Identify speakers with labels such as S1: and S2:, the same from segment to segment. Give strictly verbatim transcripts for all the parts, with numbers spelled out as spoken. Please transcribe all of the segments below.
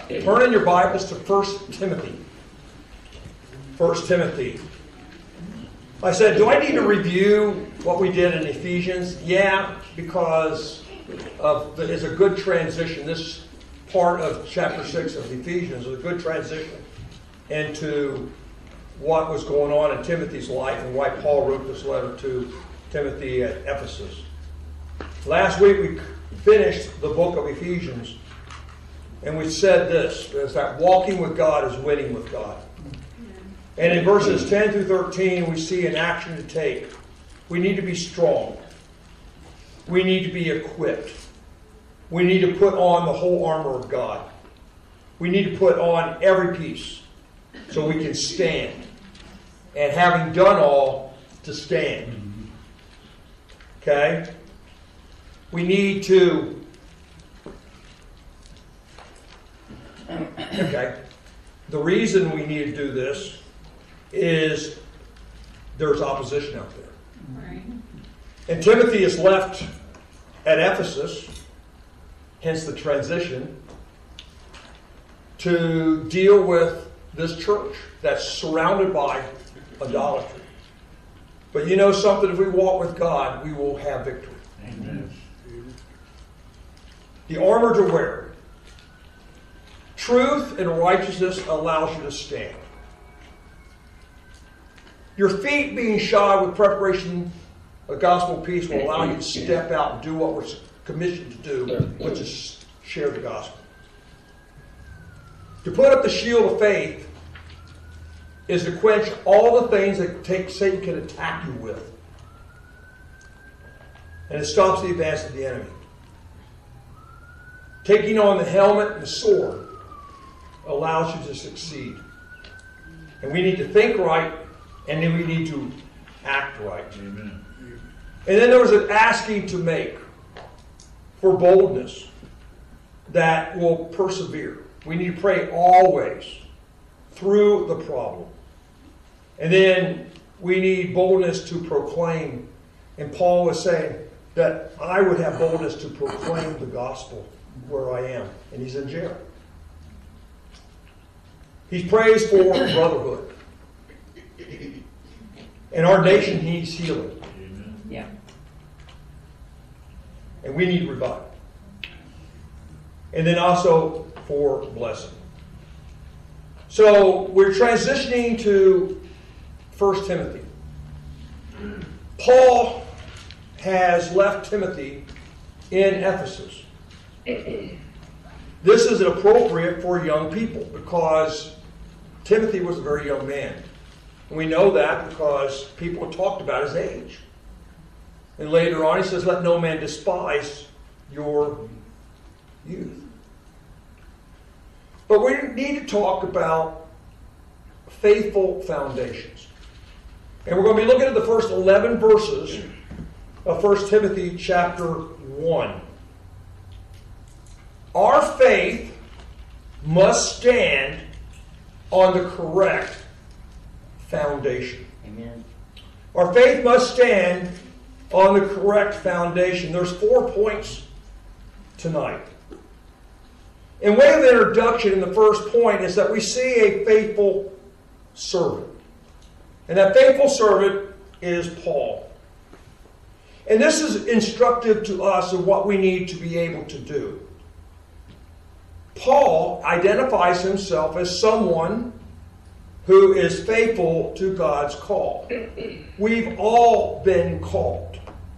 S1: Turn in your Bibles to First Timothy. First Timothy. I said, do I need to review what we did in Ephesians? Yeah, because of the, it's a good transition. This part of chapter six of Ephesians is a good transition into what was going on in Timothy's life and why Paul wrote this letter to Timothy at Ephesus. Last week we finished the book of Ephesians, and we said this, is that walking with God is winning with God. And in verses ten through thirteen, we see an action to take. We need to be strong. We need to be equipped. We need to put on the whole armor of God. We need to put on every piece so we can stand. And having done all, to stand. Okay? We need to... Okay. The reason we need to do this is there's opposition out there. Right. And Timothy is left at Ephesus, hence the transition, to deal with this church that's surrounded by idolatry. But you know something, if we walk with God, we will have victory. Amen. The armor to wear. Truth and righteousness allows you to stand. Your feet being shod with preparation of gospel peace will allow you to step out and do what we're commissioned to do, which is share the gospel. To put up the shield of faith is to quench all the things that take, Satan can attack you with. And it stops the advance of the enemy. Taking on the helmet and the sword allows you to succeed. And we need to think right, and then we need to act right. Amen. And then there was an asking to make for boldness that will persevere. We need to pray always through the problem. And then we need boldness to proclaim. And Paul was saying that I would have boldness to proclaim the gospel where I am. And he's in jail. He prays for brotherhood. And our nation needs healing.
S2: Yeah.
S1: And we need revival. And then also for blessing. So we're transitioning to First Timothy. Paul has left Timothy in Ephesus. This is appropriate for young people because Timothy was a very young man. And we know that because people talked about his age. And later on he says, let no man despise your youth. But we need to talk about faithful foundations. And we're going to be looking at the first eleven verses of First Timothy chapter one. Our faith must stand on the correct foundation. Amen. Our faith must stand on the correct foundation. There's four points tonight. In way of introduction, in the first point is that we see a faithful servant. And that faithful servant is Paul. And this is instructive to us of what we need to be able to do. Paul identifies himself as someone who is faithful to God's call. We've all been called.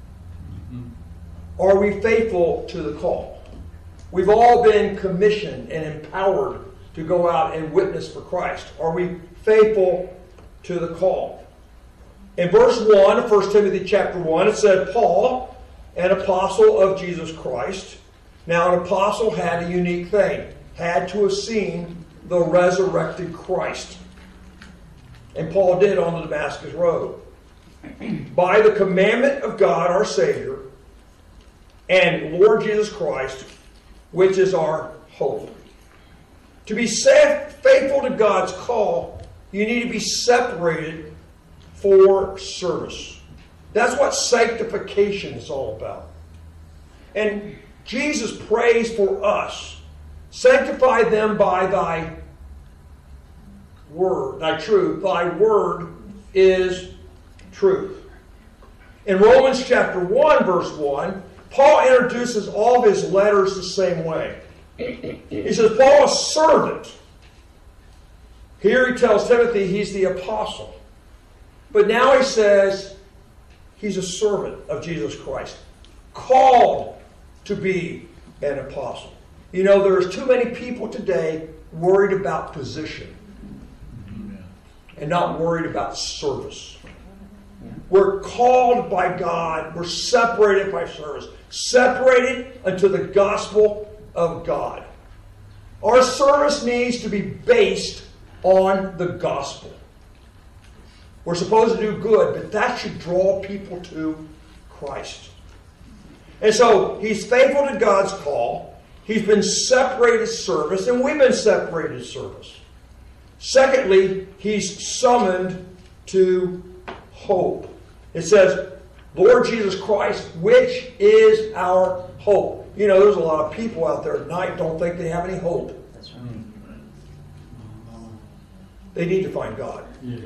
S1: Are we faithful to the call? We've all been commissioned and empowered to go out and witness for Christ. Are we faithful to the call? In verse one of First Timothy chapter one, it said, Paul, an apostle of Jesus Christ. Now, an apostle had a unique thing. Had to have seen the resurrected Christ. And Paul did on the Damascus Road. By the commandment of God our Savior and Lord Jesus Christ, which is our hope. To be faithful to God's call, you need to be separated for service. That's what sanctification is all about. And Jesus prays for us Sanctify them by thy word, thy truth. Thy word is truth. In Romans chapter one, verse one, Paul introduces all of his letters the same way. He says, Paul, a servant. Here he tells Timothy he's the apostle. But now he says he's a servant of Jesus Christ, called to be an apostle. You know, there's too many people today worried about position and not worried about service. We're called by God. We're separated by service. Separated unto the gospel of God. Our service needs to be based on the gospel. We're supposed to do good, but that should draw people to Christ. And so, he's faithful to God's call. He's been separated service, and we've been separated service. Secondly, he's summoned to hope. It says, Lord Jesus Christ, which is our hope. You know, there's a lot of people out there tonight don't think they have any hope.
S2: That's right.
S1: They need to find God.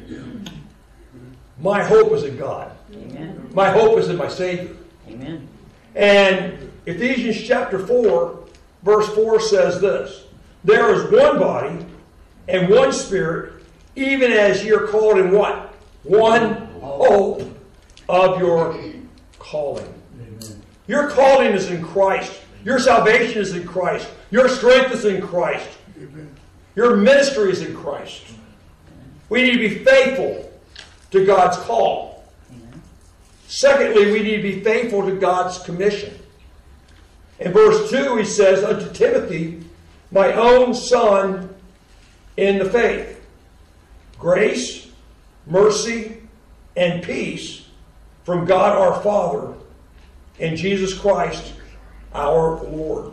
S1: My hope is in God.
S2: Amen.
S1: My hope is in my Savior.
S2: Amen.
S1: And Ephesians chapter four, verse four says this, there is one body and one Spirit, even as you're called in what? One hope of your calling.
S3: Amen.
S1: Your calling is in Christ. Your salvation is in Christ. Your strength is in Christ.
S3: Amen.
S1: Your ministry is in Christ. We need to be faithful to God's call.
S2: Amen.
S1: Secondly, we need to be faithful to God's commission. In verse two, he says, unto Timothy, my own son in the faith, grace, mercy, and peace from God our Father and Jesus Christ our Lord.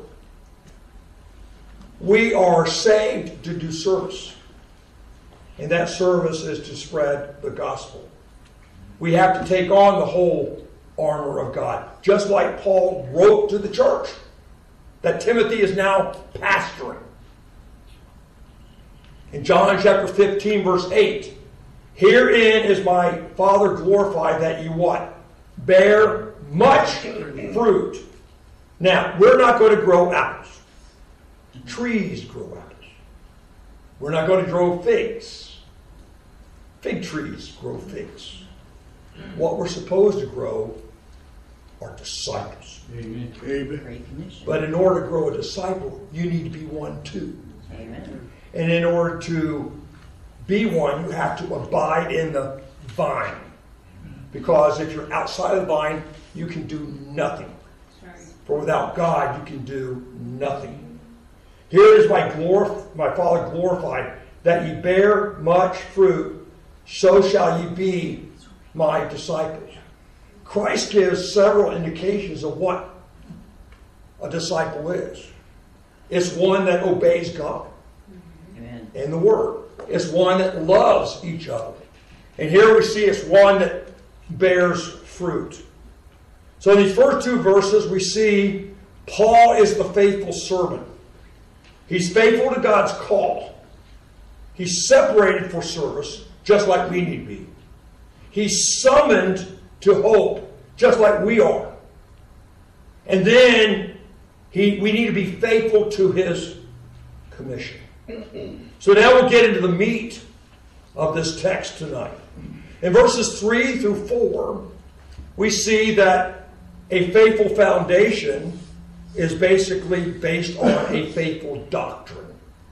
S1: We are saved to do service. And that service is to spread the gospel. We have to take on the whole armor of God. Just like Paul wrote to the church that Timothy is now pastoring. In John chapter fifteen, verse eight, herein is my Father glorified that you what? Bear much fruit. Now, we're not going to grow apples. Trees grow apples. We're not going to grow figs. Fig trees grow figs. What we're supposed to grow are disciples.
S3: Amen. Amen.
S2: Great commission.
S1: But in order to grow a disciple, you need to be one too.
S2: Amen.
S1: And in order to be one, you have to abide in the vine. Because if you're outside of the vine, you can do nothing. For without God, you can do nothing. Here is my glor- my Father glorified, that ye bear much fruit, so shall ye be my disciples. Christ gives several indications of what a disciple is. It's one that obeys God
S2: Amen.
S1: and the Word. It's one that loves each other. And here we see it's one that bears fruit. So in these first two verses, we see Paul is the faithful servant. He's faithful to God's call. He's separated for service, just like we need to be. He's summoned to hope, just like we are. And then he, we need to be faithful to his commission. So now we'll get into the meat of this text tonight. In verses three through four, we see that a faithful foundation is basically based on a faithful doctrine.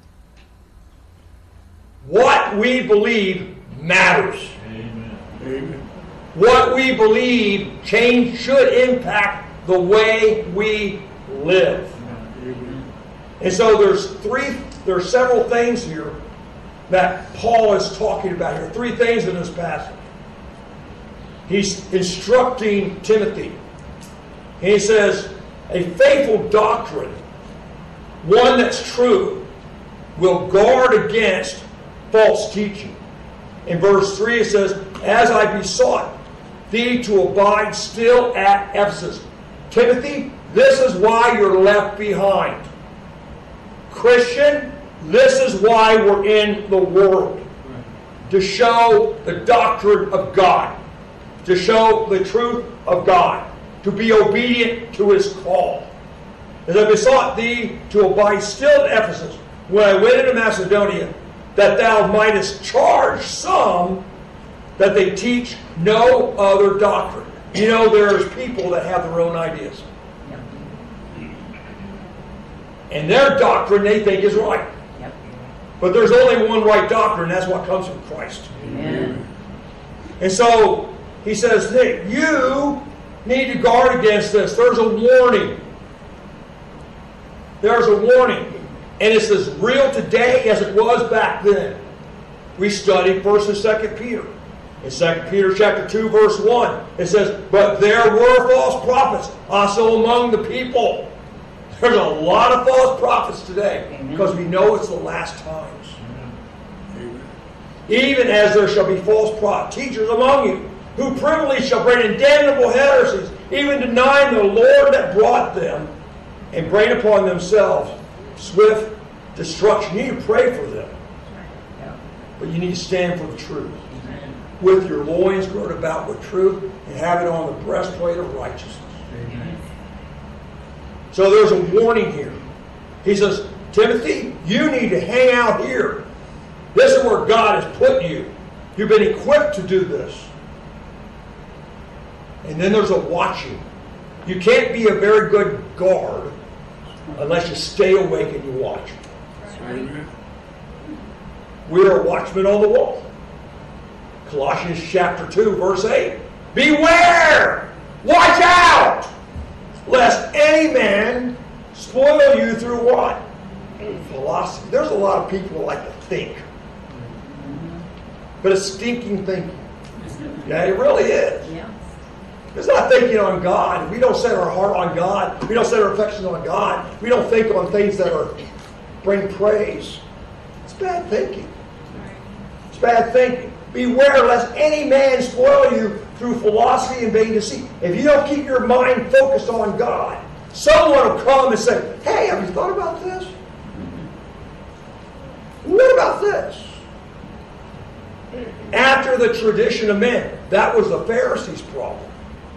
S1: What we believe matters.
S3: Amen. Amen.
S1: What we believe change should impact the way we live.
S3: Amen.
S1: And so there's three, there are several things here that Paul is talking about here. Three things in this passage. He's instructing Timothy. And he says, a faithful doctrine, one that's true, will guard against false teaching. In verse three it says, as I besought thee to abide still at Ephesus. Timothy, this is why you're left behind. Christian, this is why we're in the world. To show the doctrine of God. To show the truth of God. To be obedient to His call. As I besought thee to abide still at Ephesus, when I went into Macedonia, that thou mightest charge some that they teach no other doctrine. You know, there's people that have their own ideas.
S2: Yep.
S1: And their doctrine they think is right.
S2: Yep.
S1: But there's only one right doctrine, and that's what comes from Christ.
S2: Amen.
S1: And so he says, hey, you need to guard against this. There's a warning. There's a warning. And it's as real today as it was back then. We studied First and Second Peter. In Second Peter chapter two, verse one, it says, but there were false prophets also among the people. There's a lot of false prophets today.
S2: Amen.
S1: Because we know it's the last times.
S3: Amen.
S1: Even as there shall be false pro- teachers among you, who privily shall bring in damnable heresies, even denying the Lord that brought them, and bring upon themselves swift destruction. You need to pray for them.
S2: Yep.
S1: But you need to stand for the truth.
S2: Amen.
S1: With your loins girt about with truth, and have it on the breastplate of righteousness.
S2: Amen.
S1: So there's a warning here. He says, Timothy, you need to hang out here. This is where God has put you. You've been equipped to do this. And then there's a watching. You can't be a very good guard unless you stay awake and you watch.
S3: Amen.
S1: We're a watchman on the wall. Colossians chapter two, verse eight. Beware! Watch out! Lest any man spoil you through what? Philosophy. There's a lot of people that like to think. But it's stinking thinking. Yeah, it really is.
S2: Yeah.
S1: It's not thinking on God. We don't set our heart on God. We don't set our affections on God. We don't think on things that are bring praise. It's bad thinking. It's bad thinking. Beware lest any man spoil you through philosophy and vain deceit. If you don't keep your mind focused on God, someone will come and say, hey, have you thought about this? What about this? After the tradition of men. That was the Pharisees' problem.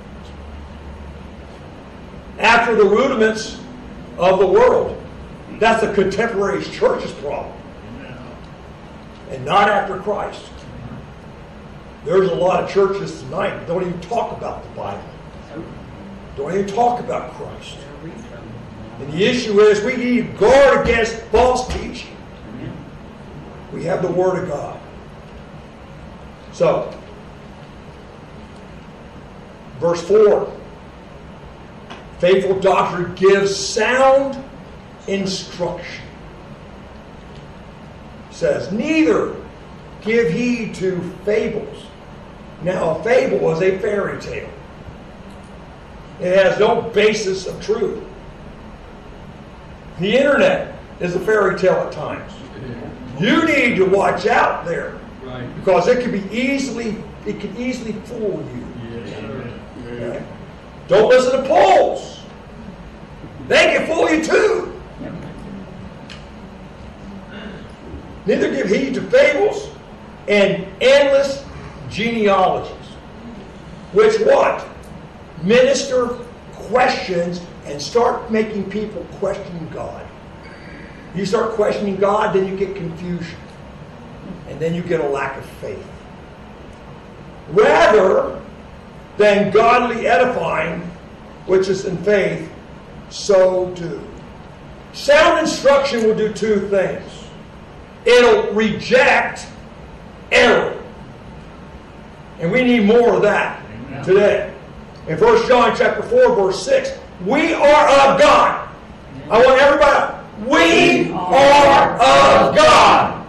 S1: After the rudiments of the world. That's the contemporary church's problem. And not after Christ. There's a lot of churches tonight that don't even talk about the Bible. Don't even talk about Christ. And the issue is we need to guard against false teaching. We have the Word of God. So, verse four. Faithful doctrine gives sound instruction. It says, neither give heed to fables. Now, a fable is a fairy tale. It has no basis of truth. The internet is a fairy tale at times. You need to watch out there.
S3: Right.
S1: Because it can be easily, it can easily fool you.
S3: Yes, sir.
S1: Okay? Don't listen to polls. They can fool you too.
S2: Yep.
S1: Neither give heed to fables and endless genealogies. Which what? Minister questions and start making people question God. You start questioning God, then you get confusion. And then you get a lack of faith. Rather than godly edifying, which is in faith, so do. Sound instruction will do two things. It'll reject error. And we need more of that
S3: Amen.
S1: Today. In First John chapter four, verse six, we are of God. I want everybody, we are of God.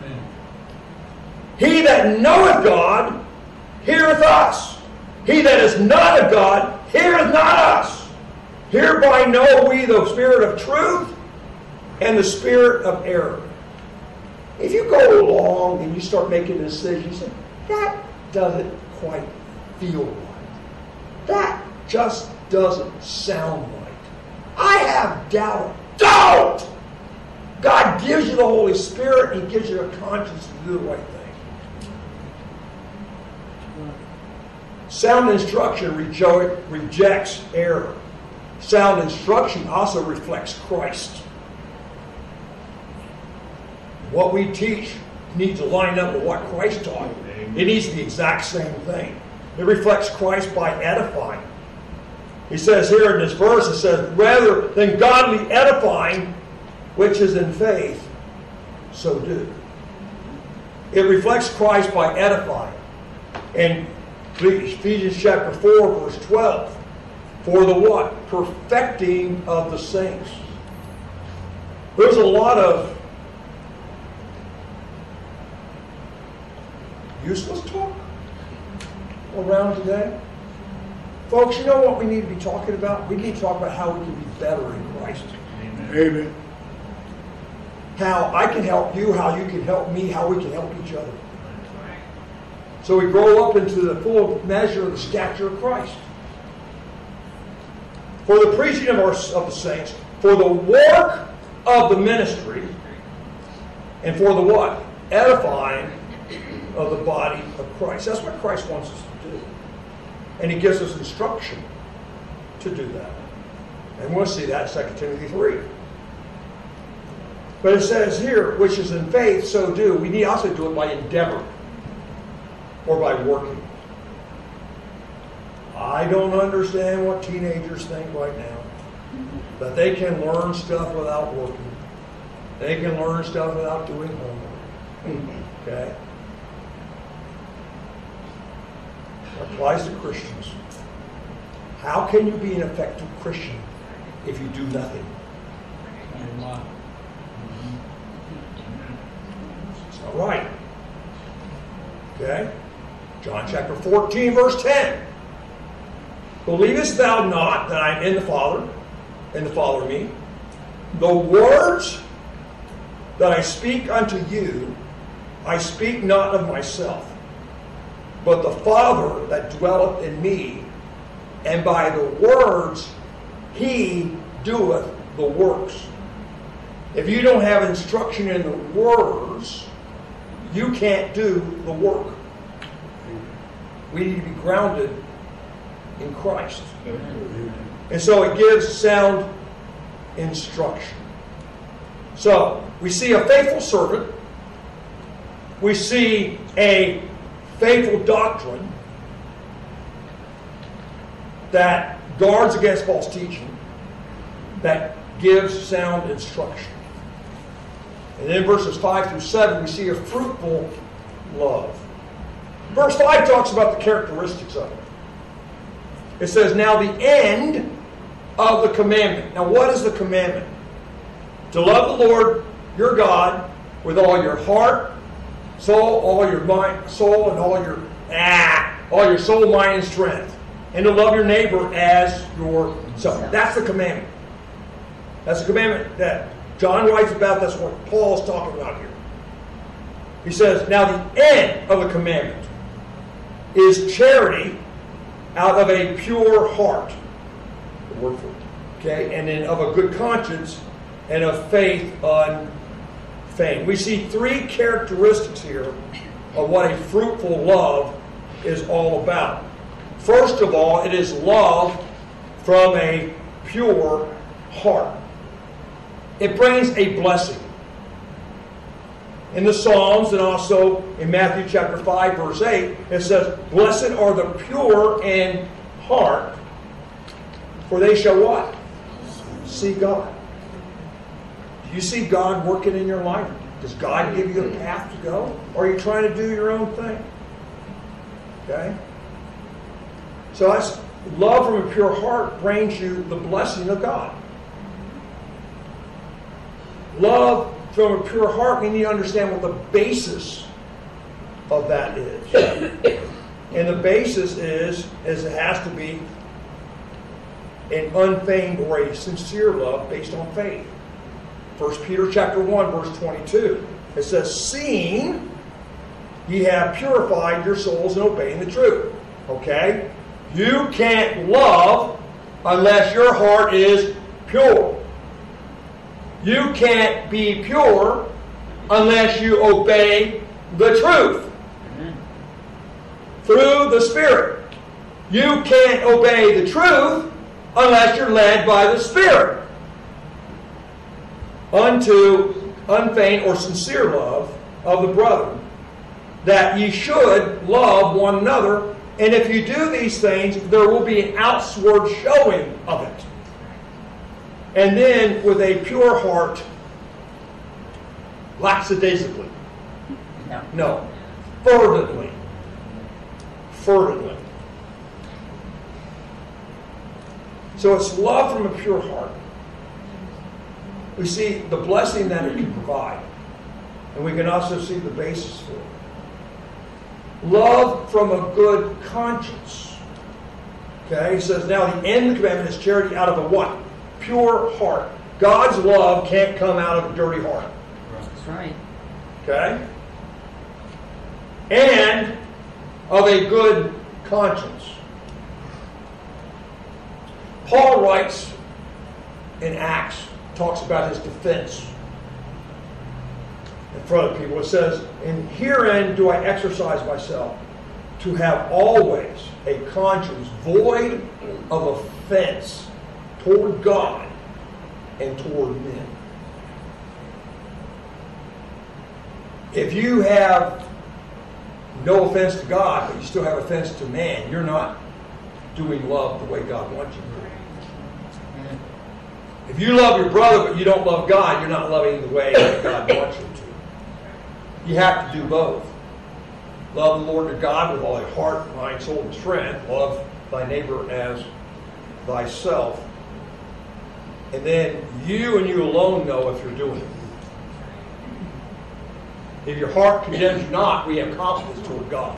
S1: He that knoweth God heareth us. He that is not of God heareth not us. Hereby know we the spirit of truth and the spirit of error. If you go along and you start making a decision, you say, that doesn't quite feel right. That just doesn't sound right. I have doubt. Don't! God gives you the Holy Spirit. He gives you a conscience to do the right thing. Sound instruction rejo- rejects error. Sound instruction also reflects Christ. What we teach needs to line up with what Christ taught. It needs to be the exact same thing. It reflects Christ by edifying. He says here in this verse, it says, rather than godly edifying, which is in faith, so do. It reflects Christ by edifying. And Ephesians chapter four, verse twelve. For the what? Perfecting of the saints. There's a lot of useless talk around today. Folks, you know what we need to be talking about? We need to talk about how we can be better in Christ.
S3: Amen.
S1: How I can help you, how you can help me, how we can help each other. So we grow up into the full measure of the stature of Christ. For the preaching of, our, of the saints, for the work of the ministry, and for the what? Edifying of the body of Christ. That's what Christ wants us to do. And He gives us instruction to do that. And we'll see that in Second Timothy three. But it says here, which is in faith, so do. We need also do it by endeavor. Or by working. I don't understand what teenagers think right now. That they can learn stuff without working. They can learn stuff without doing homework. Okay? It applies to Christians. How can you be an effective Christian if you do nothing? It's not right. Okay? John chapter fourteen, verse ten. Believest thou not that I am in the Father, and the Father in me? The words that I speak unto you, I speak not of myself, but the Father that dwelleth in me, and by the words He doeth the works. If you don't have instruction in the words, you can't do the work. We need to be grounded in Christ. And so it gives sound instruction. So we see a faithful servant. We see a faithful doctrine that guards against false teaching, that gives sound instruction. And then in verses five through seven, we see a fruitful love. Verse five talks about the characteristics of it. It says, now the end of the commandment. Now what is the commandment? To love the Lord your God with all your heart, soul, all your mind, soul, and all your ah, all your soul, mind, and strength. And to love your neighbor as yourself. That's the commandment. That's the commandment that John writes about. That's what Paul is talking about here. He says, now the end of the commandment is charity out of a pure heart. The word for it. Okay? And then of a good conscience and of faith unfeigned. We see three characteristics here of what a fruitful love is all about. First of all, it is love from a pure heart. It brings a blessing. In the Psalms and also in Matthew chapter five, verse eight, it says, blessed are the pure in heart, for they shall what? See God. Do you see God working in your life? Does God give you a path to go? Or are you trying to do your own thing? Okay? So that's love from a pure heart brings you the blessing of God. Love from a pure heart, we need to understand what the basis of that is. And the basis is, is it has to be an unfeigned or a sincere love based on faith. First Peter chapter one, verse twenty-two. It says, seeing ye have purified your souls in obeying the truth. Okay? You can't love unless your heart is pure. You can't be pure unless you obey the truth through the Spirit. You can't obey the truth unless you're led by the Spirit unto unfeigned or sincere love of the brethren, that ye should love one another. And if you do these things, there will be an outward showing of it. And then with a pure heart, lackadaisically.
S2: No.
S1: No. Fervently. Fervently. So it's love from a pure heart. We see the blessing that it can provide. And we can also see the basis for it. Love from a good conscience. Okay, he says, now the end of the commandment is charity out of a what? Pure heart. God's love can't come out of a dirty heart.
S2: That's right.
S1: Okay? And of a good conscience. Paul writes in Acts, talks about his defense in front of people. It says, and herein do I exercise myself, to have always a conscience void of offense toward God and toward men. If you have no offense to God, but you still have offense to man, you're not doing love the way God wants you to. If you love your brother but you don't love God, you're not loving the way that God wants you to. You have to do both. Love the Lord your God with all thy heart, mind, soul, and strength. Love thy neighbor as thyself. And then you and you alone know if you're doing it. If your heart condemns you not, we have confidence toward God.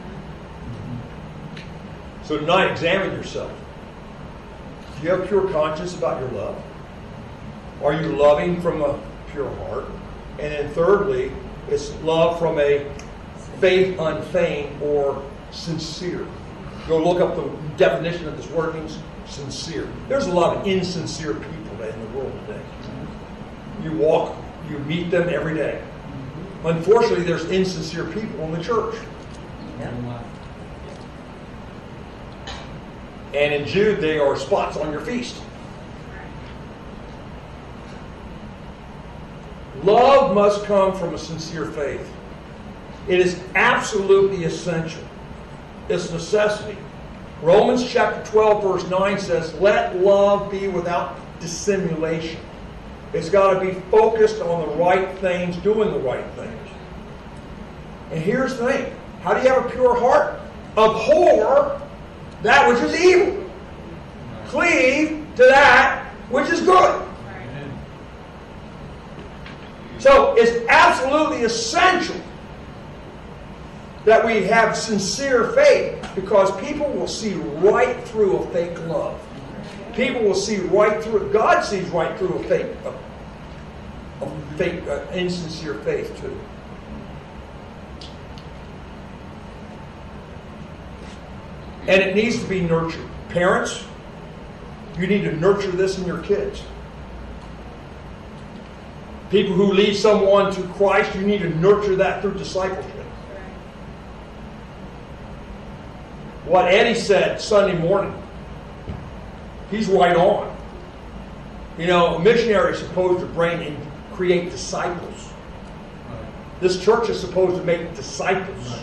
S1: So tonight, examine yourself. Do you have a pure conscience about your love? Are you loving from a pure heart? And then thirdly, it's love from a faith unfeigned or sincere. Go look up the definition of this word. It means sincere. There's a lot of insincere people in the world today. You walk, you meet them every day. Unfortunately, there's insincere people in the church.
S2: Yeah.
S1: And in Jude, they are spots on your feast. Love must come from a sincere faith. It is absolutely essential. It's a necessity. Romans chapter twelve, verse nine says, let love be without dissimulation. It's got to be focused on the right things, doing the right things. And here's the thing. How do you have a pure heart? Abhor that which is evil. Cleave to that which is good. So it's absolutely essential that we have sincere faith, because people will see right through a fake love. People will see right through it. God sees right through a fake, a, a fake, uh, insincere faith too. And it needs to be nurtured. Parents, you need to nurture this in your kids. People who lead someone to Christ, you need to nurture that through discipleship. What Eddie said Sunday morning, he's right on. You know, a missionary is supposed to bring and create disciples. This church is supposed to make disciples.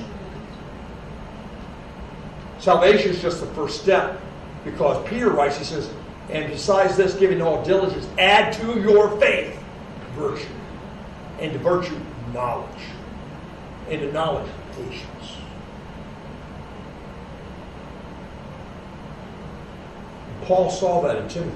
S1: Salvation is just the first step, because Peter writes, he says, and besides this, giving all diligence, add to your faith virtue, and to virtue knowledge, and to knowledge patience. Paul saw that in Timothy.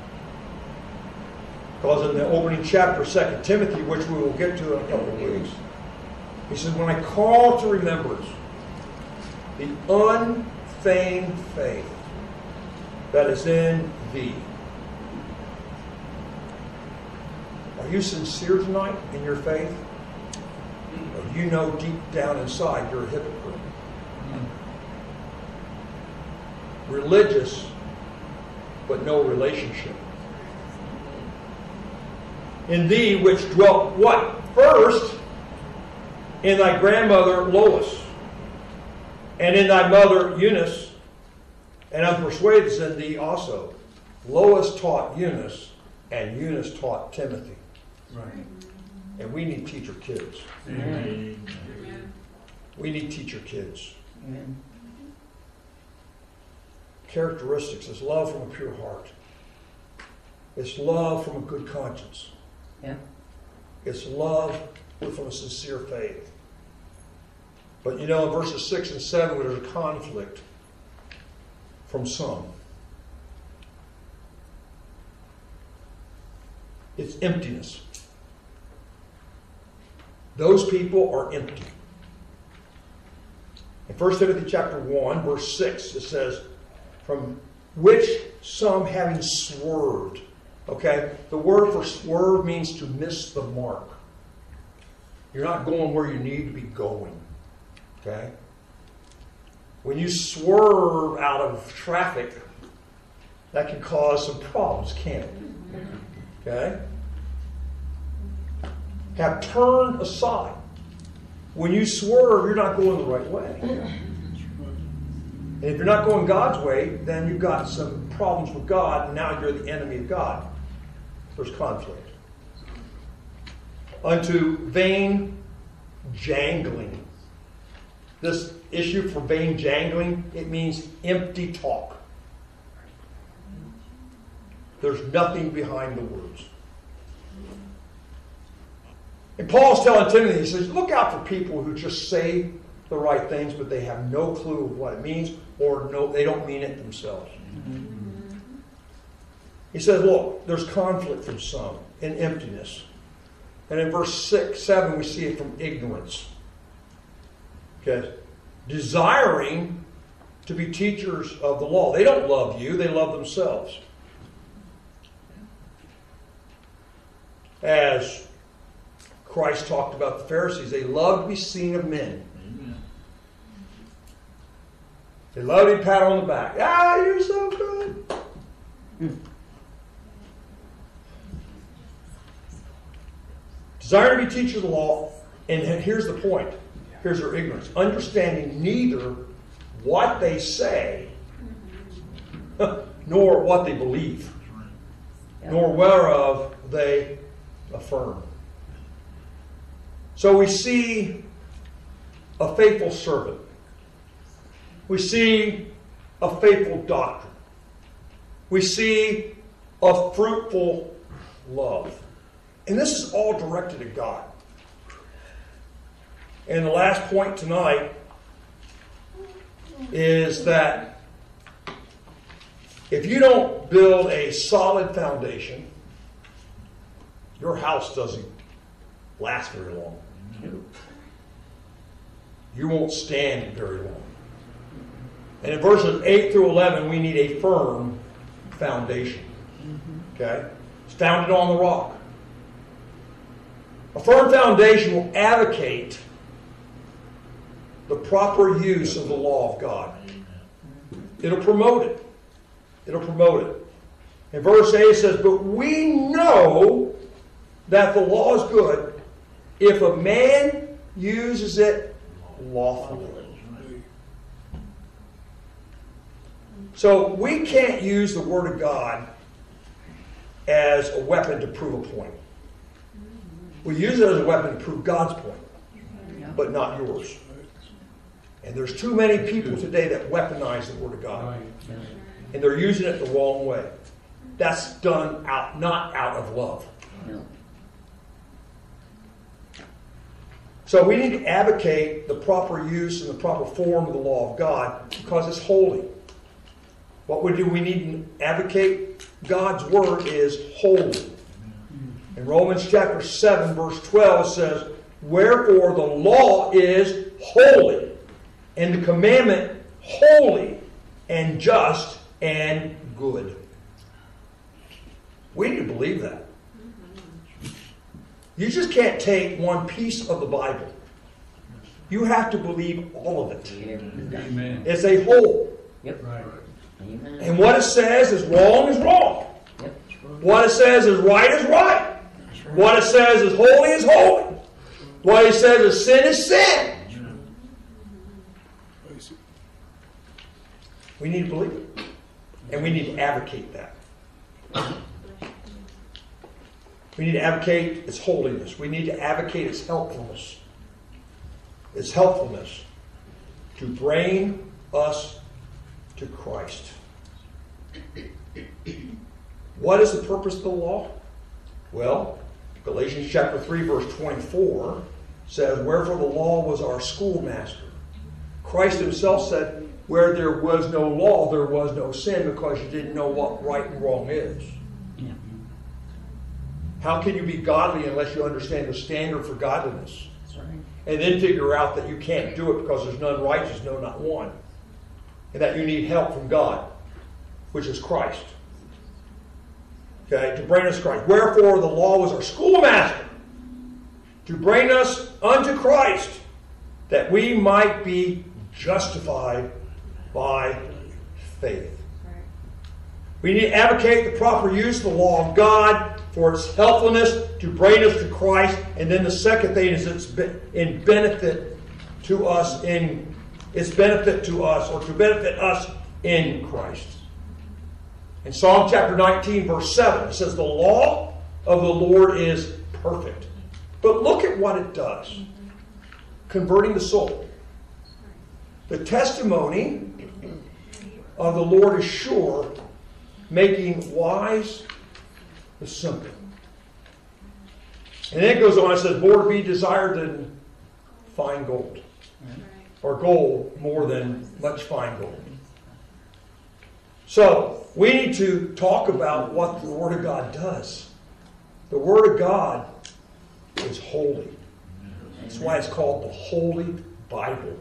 S1: Because in the opening chapter of Second Timothy, which we will get to in a couple of weeks, he says, when I call to remembrance the unfeigned faith that is in thee. Are you sincere tonight in your faith? Or do you know deep down inside you're a hypocrite? Religious, but no relationship. in thee which dwelt what? First, in thy grandmother Lois, and in thy mother Eunice, and I'm persuaded in thee also. Lois taught Eunice, and Eunice taught Timothy.
S3: Right.
S1: And we need teacher kids.
S3: Amen.
S1: We need teacher kids.
S2: Amen.
S1: Characteristics is love from a pure heart. It's love from a good conscience.
S2: Yeah.
S1: It's love from a sincere faith. But you know, in verses six and seven, there's a conflict from some. It's emptiness. Those people are empty. In First Timothy chapter one, verse six, it says, from which some having swerved. Okay? The word for swerve means to miss the mark. You're not going where you need to be going. Okay? When you swerve out of traffic, that can cause some problems, can't it? Okay? Have turned aside. When you swerve, you're not going the right way. And if you're not going God's way, then you've got some problems with God, and now you're the enemy of God. There's conflict. Unto vain jangling. This issue for vain jangling, it means empty talk. There's nothing behind the words. And Paul's telling Timothy, he says, look out for people who just say the right things, but they have no clue of what it means, or no, they don't mean it themselves. Mm-hmm. He says, look, there's conflict from some and emptiness. And in verse six, seven, we see it from ignorance. Okay? Desiring to be teachers of the law. They don't love you, they love themselves. As Christ talked about the Pharisees, they love to be seen of men. Amen. They love to be patted on the back. Ah, you're so good. Mm. Desire to be teachers of the law, and here's the point. Here's their ignorance. Understanding neither what they say, nor what they believe, nor whereof they affirm. So we see a faithful servant. We see a faithful doctrine. We see a fruitful love. And this is all directed at God. And the last point tonight is that if you don't build a solid foundation, your house doesn't last very long. You won't stand very long. And in verses eight through eleven, we need a firm foundation. Okay? It's founded on the rock. A firm foundation will advocate the proper use of the law of God. It'll promote it. It'll promote it. In verse eight it says, but we know that the law is good if a man uses it lawfully. So we can't use the Word of God as a weapon to prove a point. We use it as a weapon to prove God's point, but not yours. And there's too many people today that weaponize the Word of God. And they're using it the wrong way. That's done out, not out of love. So we need to advocate the proper use and the proper form of the law of God because it's holy. What we do, we need to advocate God's Word is holy. In Romans chapter seven, verse twelve, it says, wherefore the law is holy, and the commandment holy, and just, and good. We need to believe that. You just can't take one piece of the Bible. You have to believe all of it.
S3: Amen.
S1: It's a whole.
S2: Yep.
S3: Right.
S2: Amen.
S1: And what it says is wrong is wrong.
S2: Yep.
S1: What it says is right is right.
S3: That's
S1: What it says is holy is holy. What it says is sin is sin. We need to believe it. And we need to advocate that. We need to advocate its holiness. We need to advocate its helpfulness. Its helpfulness to bring us to Christ. What is the purpose of the law? Well, Galatians chapter three, verse twenty-four says, wherefore the law was our schoolmaster. Christ himself said, where there was no law, there was no sin, because you didn't know what right and wrong is.
S2: Yeah.
S1: How can you be godly unless you understand the standard for godliness?
S2: That's right.
S1: And then figure out that you can't do it because there's none righteous, no, not one. And that you need help from God, which is Christ. Okay, to bring us to Christ. Wherefore the law was our schoolmaster, to bring us unto Christ, that we might be justified by faith. We need to advocate the proper use of the law of God for its helpfulness to bring us to Christ. And then the second thing is it's in benefit to us in its benefit to us, or to benefit us in Christ. In Psalm chapter nineteen, verse seven, it says, the law of the Lord is perfect. But look at what it does. Converting the soul. The testimony of the Lord is sure, making wise the simple. And then it goes on, it says, more to be desired than fine gold. Or gold more than much fine gold. So, we need to talk about what the Word of God does. The Word of God is holy. That's why it's called the Holy Bible.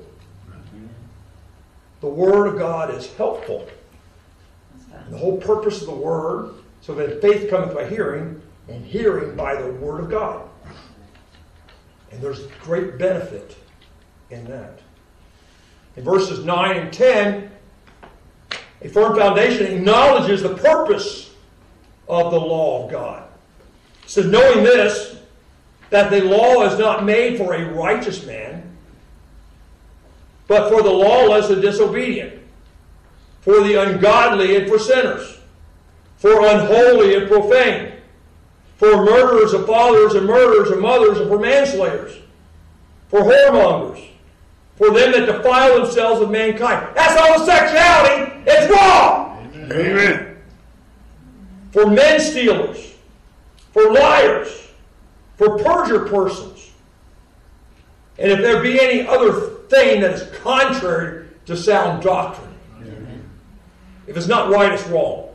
S1: The Word of God is helpful. And the whole purpose of the Word, so that faith cometh by hearing, and hearing by the Word of God. And there's great benefit in that. In verses nine and ten, a firm foundation acknowledges the purpose of the law of God. It says, knowing this, that the law is not made for a righteous man, but for the lawless and disobedient, for the ungodly and for sinners, for unholy and profane, for murderers of fathers and murderers of mothers, and for manslayers, for whoremongers, for them that defile themselves with mankind. That's homosexuality. It's wrong.
S3: Amen. Amen.
S1: For men stealers, for liars, for perjured persons. And if there be any other thing that is contrary to sound doctrine. Amen. If it's not right, it's wrong.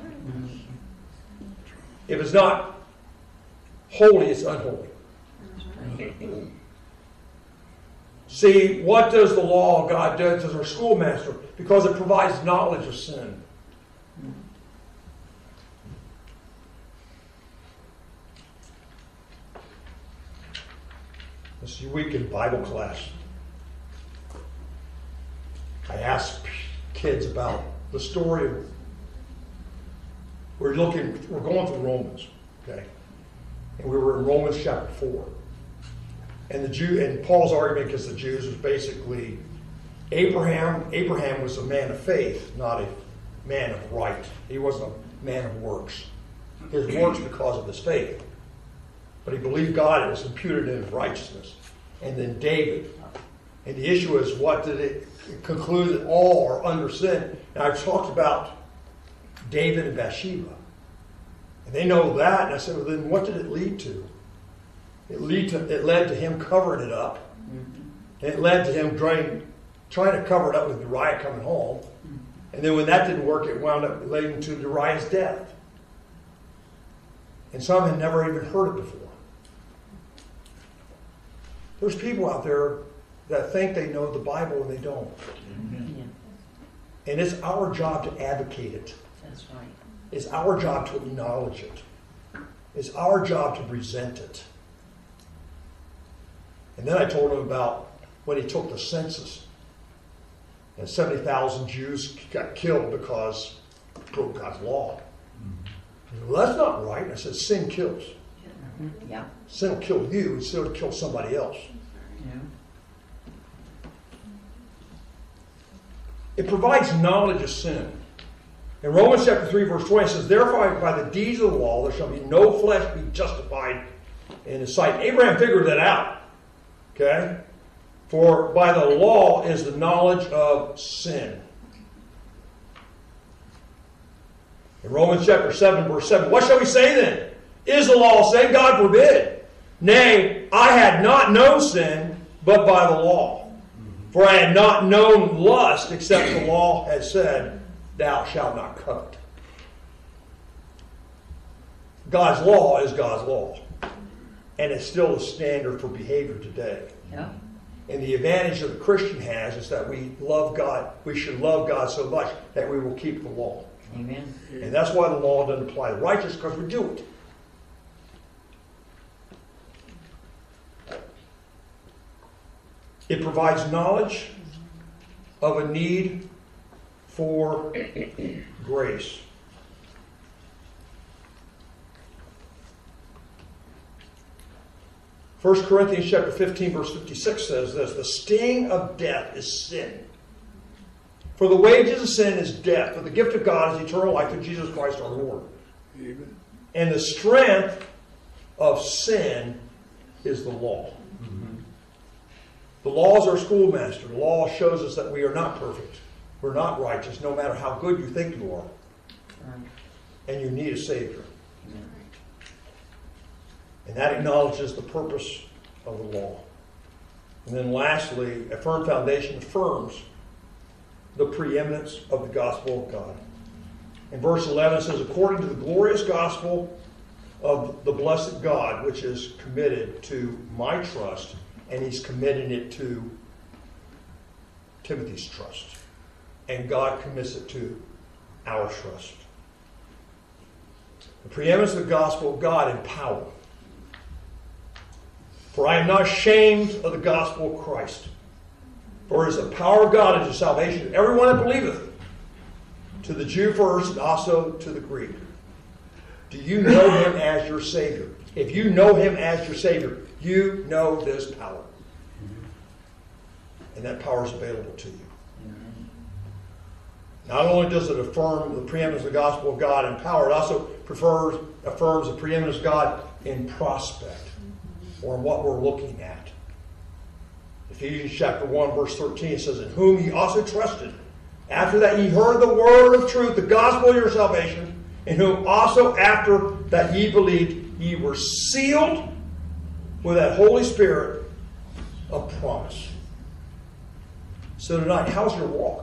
S1: If it's not holy, it's unholy. See, what does the law of God do as our schoolmaster? Because it provides knowledge of sin. This week in Bible class, I asked kids about the story of, we're looking, we're going through Romans, okay? And we were in Romans chapter four. And the Jew, and Paul's argument against the Jews was basically Abraham. Abraham was a man of faith, not a man of right. He wasn't a man of works. His works because of his faith. But he believed God and it was imputed in his righteousness. And then David. And the issue is, what did it conclude that all are under sin? And I've talked about David and Bathsheba. And they know that. And I said, well, then what did it lead to? It, lead to, it led to him covering it up. Mm-hmm. It led to him trying, trying to cover it up with Uriah coming home. Mm-hmm. And then when that didn't work, it wound up leading to Uriah's death. And some had never even heard it before. There's people out there that think they know the Bible and they don't. Mm-hmm. Yeah. And it's our job to advocate it.
S2: That's right.
S1: It's our job to acknowledge it. It's our job to present it. And then I told him about when he took the census. And seventy thousand Jews got killed because they broke God's law. Mm-hmm. Well, that's not right. I said, sin kills.
S2: Mm, Yeah,
S1: Sin will kill you instead of kill somebody else.
S2: yeah.
S1: It provides knowledge of sin. In Romans chapter three, verse twenty, it says, therefore by the deeds of the law there shall be no flesh be justified in his sight. Abraham figured that out. Okay? For by the law is the knowledge of sin. In Romans chapter seven, verse seven, what shall we say then? Is the law sin? God forbid. Nay, I had not known sin, but by the law. For I had not known lust, except the law had said, thou shalt not covet. God's law is God's law. And it's still the standard for behavior today.
S2: Yeah.
S1: And the advantage that the Christian has is that we love God. We should love God so much that we will keep the law.
S2: Amen.
S1: And that's why the law doesn't apply to righteous, because we do it. It provides knowledge of a need for grace. First Corinthians chapter fifteen, verse fifty-six says this, the sting of death is sin. For the wages of sin is death, but the gift of God is eternal life through Jesus Christ our Lord. Amen. And the strength of sin is the law. Mm-hmm. The law is our schoolmaster. The law shows us that we are not perfect. We're not righteous, no matter how good you think you are.
S2: Right.
S1: And you need a Savior.
S2: Amen.
S1: And that acknowledges the purpose of the law. And then lastly, a firm foundation affirms the preeminence of the gospel of God. In verse eleven it says, according to the glorious gospel of the blessed God, which is committed to my trust, and he's committing it to Timothy's trust. And God commits it to our trust. The preeminence of the gospel of God in power. For I am not ashamed of the gospel of Christ. For it is the power of God unto salvation to everyone that believeth, to the Jew first and also to the Greek. Do you know him as your Savior? If you know him as your Savior, you know this power. And that power is available to you. Not only does it affirm the preeminence of the gospel of God in power, it also prefers, affirms the preeminence of God in prospect, or in what we're looking at. Ephesians chapter one, verse thirteen says, in whom ye also trusted, after that ye heard the word of truth, the gospel of your salvation, in whom also after that ye believed, ye were sealed with that Holy Spirit of promise. So tonight, how's your walk?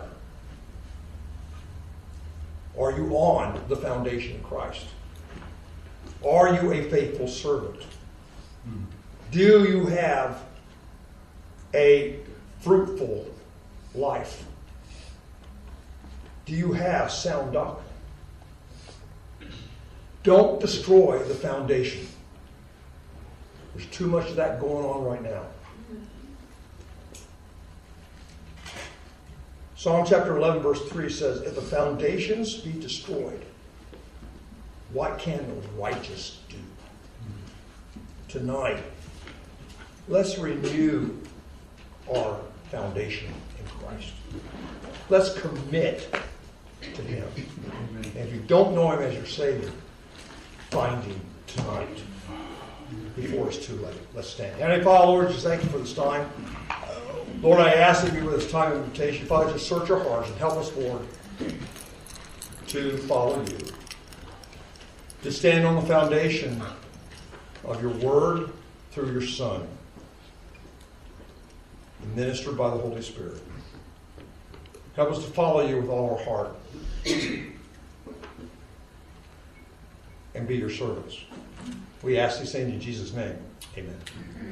S1: Are you on the foundation of Christ? Are you a faithful servant? Do you have a fruitful life? Do you have sound doctrine? Don't destroy the foundation. There's too much of that going on right now. Psalm chapter eleven, verse three says, if the foundations be destroyed, what can the righteous do? Tonight, let's renew our foundation in Christ. Let's commit to him. And if you don't know him as your Savior, find him tonight before it's too late. Let's stand. Heavenly Father, Lord, just thank you for this time. Lord, I ask that you with this time of invitation, Father, just search our hearts and help us, Lord, to follow you. To stand on the foundation of your word through your Son, ministered by the Holy Spirit. Help us to follow you with all our heart and be your servants. We ask these things in Jesus' name. Amen.